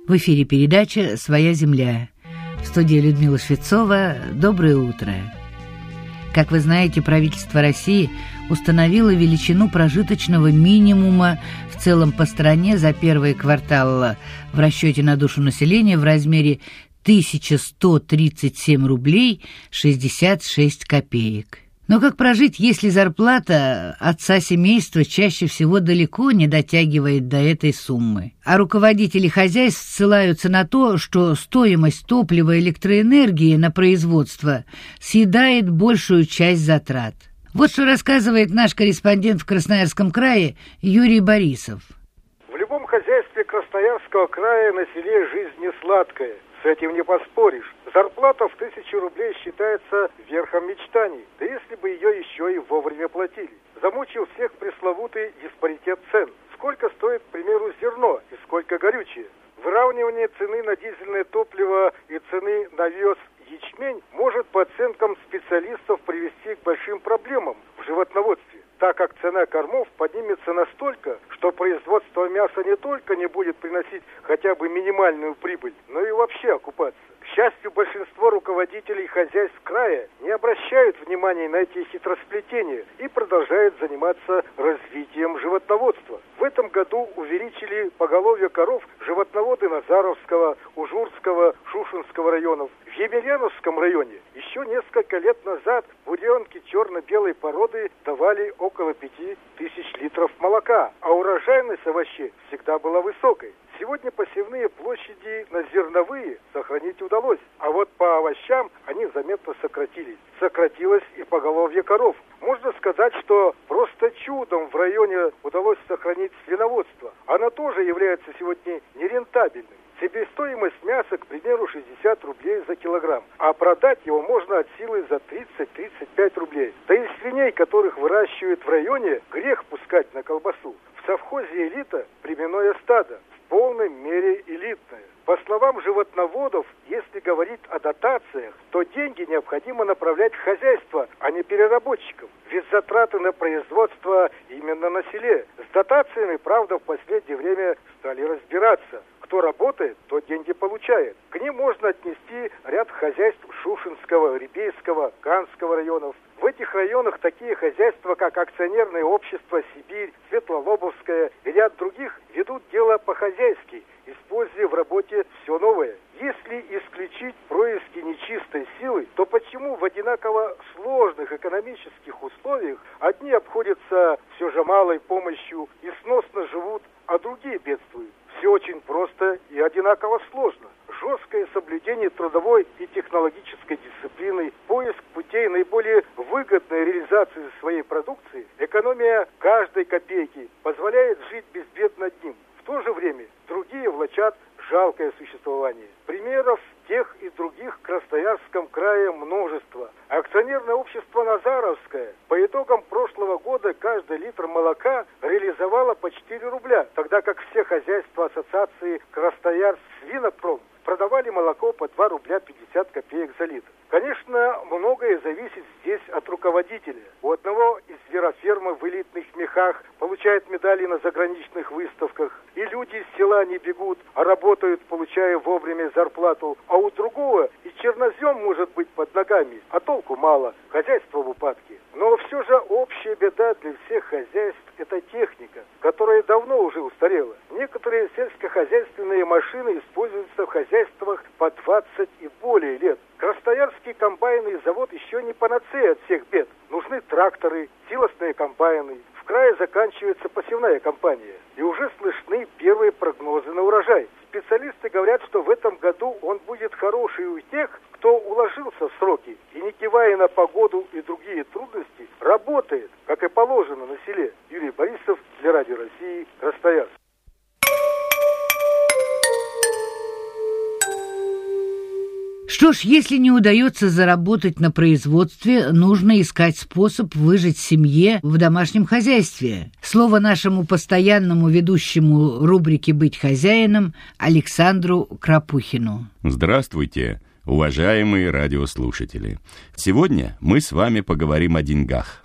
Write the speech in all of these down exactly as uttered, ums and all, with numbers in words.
В эфире передача «Своя земля». В студии Людмила Швецова. Доброе утро. Как вы знаете, правительство России установило величину прожиточного минимума в целом по стране за первый квартал в расчете на душу населения в размере тысяча сто тридцать семь рублей шестьдесят шесть копеек. Но как прожить, если зарплата отца семейства чаще всего далеко не дотягивает до этой суммы? А руководители хозяйств ссылаются на то, что стоимость топлива и электроэнергии на производство съедает большую часть затрат. Вот что рассказывает наш корреспондент в Красноярском крае Юрий Борисов. В любом хозяйстве Красноярского края на селе жизнь не сладкая. С этим не поспоришь. Зарплата в тысячу рублей считается верхом мечтаний. Да если бы ее еще и вовремя платили. Замучил всех пресловутый диспаритет цен. Сколько стоит, к примеру, зерно и сколько горючее? Выравнивание цены на дизельное топливо и цены на овес, ячмень может, по оценкам специалистов, привести к большим проблемам в животноводстве, так как цена кормов поднимется настолько, что производство мяса не только не будет приносить хотя бы минимальную прибыль, но и вообще окупаться. К счастью, большинство руководителей хозяйств края не обращают внимания на эти хитросплетения и продолжают заниматься развитием животноводства. В этом году увеличили поголовье коров животноводы Назаровского, Ужурского, Шушенского районов. В Емельяновском районе еще несколько лет назад буренки черно-белой породы давали около пяти тысяч литров молока, а урожайность овощей всегда была высокой. Сегодня посевные площади на зерновые сохранить удалось, а вот по овощам они заметно сократились. Сократилось и поголовье коров. Можно сказать, что просто чудом в районе удалось сохранить свиноводство. Оно тоже является сегодня нерентабельным. Себестоимость мяса, к примеру, шестьдесят рублей за килограмм, а продать его можно от силы за тридцать-тридцать пять рублей. Да и свиней, которых выращивают в районе, грех пускать на колбасу. В совхозе «Элита» племенное стадо, в полной мере элитное. По словам животноводов, если говорить о дотациях, то деньги необходимо направлять в хозяйство, а не переработчикам. Ведь затраты на производство именно на селе. С дотациями, правда, в последнее время стали разбираться. Кто работает, тот деньги получает. К ним можно отнести ряд хозяйств Шушенского, Рябейского, Канского районов. В этих районах такие хозяйства, как акционерное общество «Сибирь», Светлолобовское и ряд других, ведут дело по-хозяйски, используя в работе все новое. Если исключить происки нечистой силы, то почему в одинаково сложных экономических условиях одни обходятся все же малой помощью и сносно живут, а другие бедствуют? Все очень просто и одинаково сложно. Жесткое соблюдение трудовой и технологической дисциплины, поиск путей наиболее выгодной реализации своей продукции, экономия каждой копейки позволяет жить безбедно одним. В то же время другие влачат жалкое существование. Примеров тех и других в Красноярском крае множество. Акционерное общество «Назаровское» по итогам прошлого года каждый литр молока реализовало по четыре рубля, тогда как все хозяйства ассоциации «Красноярск Свинопром» продавали молоко по два рубля пятьдесят копеек за литр. Конечно, многое зависит здесь от руководителя. У одного из зверофермы в элитных мехах получают медали на заграничных выставках, и люди из села не бегут, а работают, получая вовремя зарплату, а у другого и чернозем может быть под ногами, а толку мало, хозяйство в упадке. Но все же общая беда для всех хозяйств – это техника, которая давно уже устарела. Некоторые сельскохозяйственные машины используются в хозяйствах по двадцать и более лет. Красноярский комбайный завод еще не панацея от всех бед. Нужны тракторы, силосные комбайны. В крае заканчивается посевная кампания. И уже слышны первые прогнозы на урожай. Специалисты говорят, что в этом году он будет хороший у тех, кто уложился в сроки и, не кивая на погоду и другие трудности, работает, как и положено на селе. Юрий Борисов для Радио России, Красноярск. Что ж, если не удается заработать на производстве, нужно искать способ выжить семье в домашнем хозяйстве. Слово нашему постоянному ведущему рубрики «Быть хозяином» Александру Крапухину. Здравствуйте, уважаемые радиослушатели. Сегодня мы с вами поговорим о деньгах.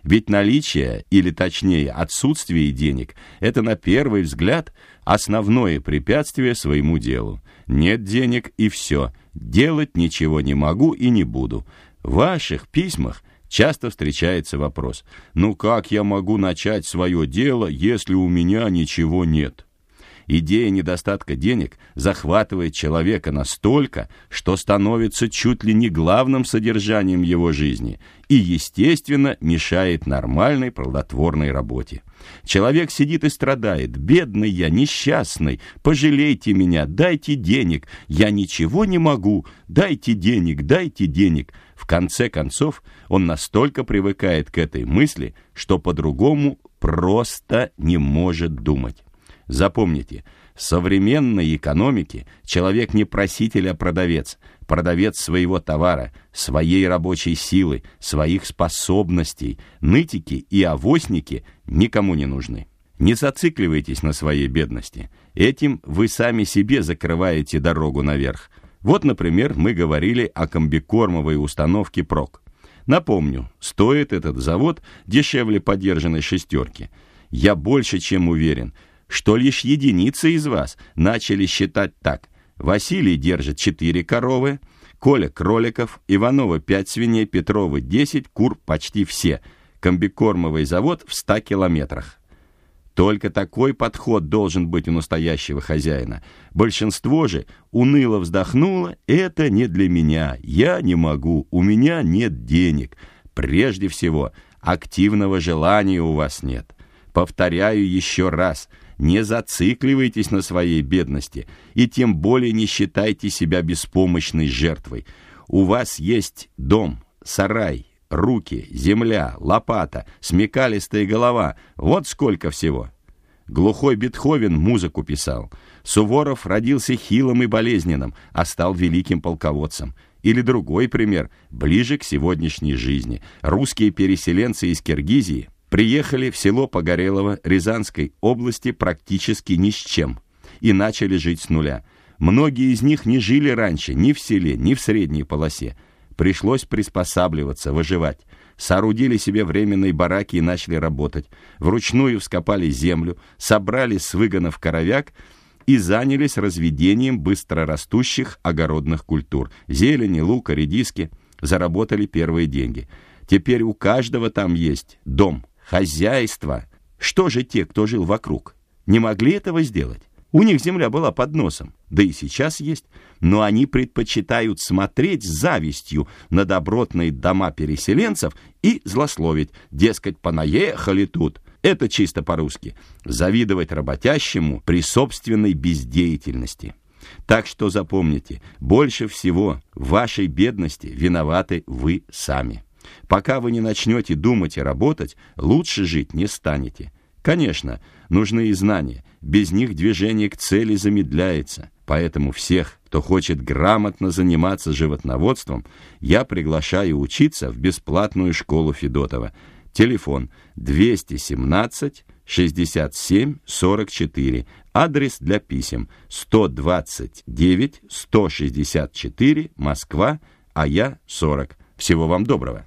Ведь наличие, или точнее отсутствие денег, это на первый взгляд основное препятствие своему делу. Нет денег и все, делать ничего не могу и не буду. В ваших письмах часто встречается вопрос: «Ну как я могу начать свое дело, если у меня ничего нет?» Идея недостатка денег захватывает человека настолько, что становится чуть ли не главным содержанием его жизни и, естественно, мешает нормальной плодотворной работе. Человек сидит и страдает: «Бедный я, несчастный, пожалейте меня, дайте денег, я ничего не могу, дайте денег, дайте денег». В конце концов, он настолько привыкает к этой мысли, что по-другому просто не может думать. Запомните, в современной экономике человек не проситель, а продавец. Продавец своего товара, своей рабочей силы, своих способностей. Нытики и авоськники никому не нужны. Не зацикливайтесь на своей бедности. Этим вы сами себе закрываете дорогу наверх. Вот, например, мы говорили о комбикормовой установке ПРОК. Напомню, стоит этот завод дешевле подержанной шестерки. Я больше чем уверен, что лишь единицы из вас начали считать так: Василий держит четыре коровы, Коля кроликов, Иванова пять свиней, Петрова десять, кур почти все. Комбикормовый завод в ста километрах. Только такой подход должен быть у настоящего хозяина. Большинство же уныло вздохнуло: «Это не для меня, я не могу, у меня нет денег». Прежде всего, активного желания у вас нет. Повторяю еще раз: не зацикливайтесь на своей бедности и тем более не считайте себя беспомощной жертвой. У вас есть дом, сарай, руки, земля, лопата, смекалистая голова. Вот сколько всего. Глухой Бетховен музыку писал. Суворов родился хилым и болезненным, а стал великим полководцем. Или другой пример, ближе к сегодняшней жизни. Русские переселенцы из Киргизии приехали в село Погорелово Рязанской области практически ни с чем и начали жить с нуля. Многие из них не жили раньше ни в селе, ни в средней полосе. Пришлось приспосабливаться, выживать. Соорудили себе временные бараки и начали работать. Вручную вскопали землю, собрали с выгонов коровяк и занялись разведением быстрорастущих огородных культур. Зелени, лука, редиски. Заработали первые деньги. Теперь у каждого там есть дом, хозяйство. Что же те, кто жил вокруг, не могли этого сделать? У них земля была под носом, да и сейчас есть, но они предпочитают смотреть с завистью на добротные дома переселенцев и злословить, дескать, понаехали тут. Это чисто по-русски – завидовать работящему при собственной бездеятельности. Так что запомните, больше всего в вашей бедности виноваты вы сами. Пока вы не начнете думать и работать, лучше жить не станете. Конечно, нужны и знания, без них движение к цели замедляется. Поэтому всех, кто хочет грамотно заниматься животноводством, я приглашаю учиться в бесплатную школу Федотова. Телефон двести семнадцать шестьдесят семь сорок четыре. Адрес для писем сто двадцать девять сто шестьдесят четыре, Москва, а я сорок. Всего вам доброго.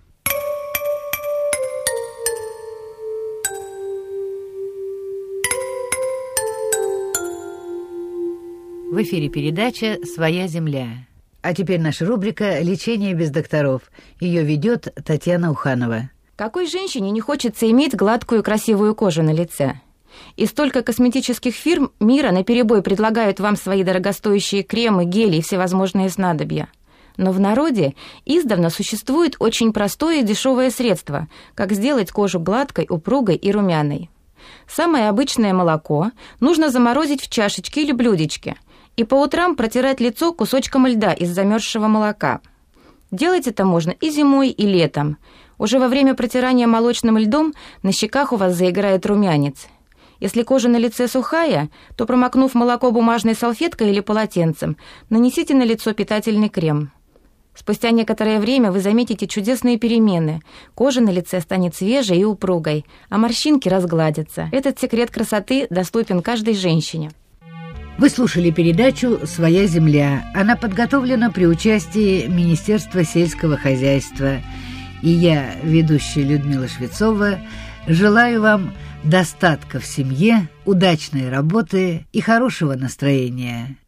В эфире передача «Своя земля». А теперь наша рубрика «Лечение без докторов». Ее ведет Татьяна Уханова. Какой женщине не хочется иметь гладкую красивую кожу на лице? И столько косметических фирм мира наперебой предлагают вам свои дорогостоящие кремы, гели и всевозможные снадобья. Но в народе издавна существует очень простое и дешевое средство, как сделать кожу гладкой, упругой и румяной. Самое обычное молоко нужно заморозить в чашечке или блюдечке и по утрам протирать лицо кусочком льда из замерзшего молока. Делать это можно и зимой, и летом. Уже во время протирания молочным льдом на щеках у вас заиграет румянец. Если кожа на лице сухая, то, промокнув молоко бумажной салфеткой или полотенцем, нанесите на лицо питательный крем. Спустя некоторое время вы заметите чудесные перемены. Кожа на лице станет свежей и упругой, а морщинки разгладятся. Этот секрет красоты доступен каждой женщине. Вы слушали передачу «Своя земля». Она подготовлена при участии Министерства сельского хозяйства и я, ведущая Людмила Швецова, желаю вам достатка в семье, удачной работы и хорошего настроения.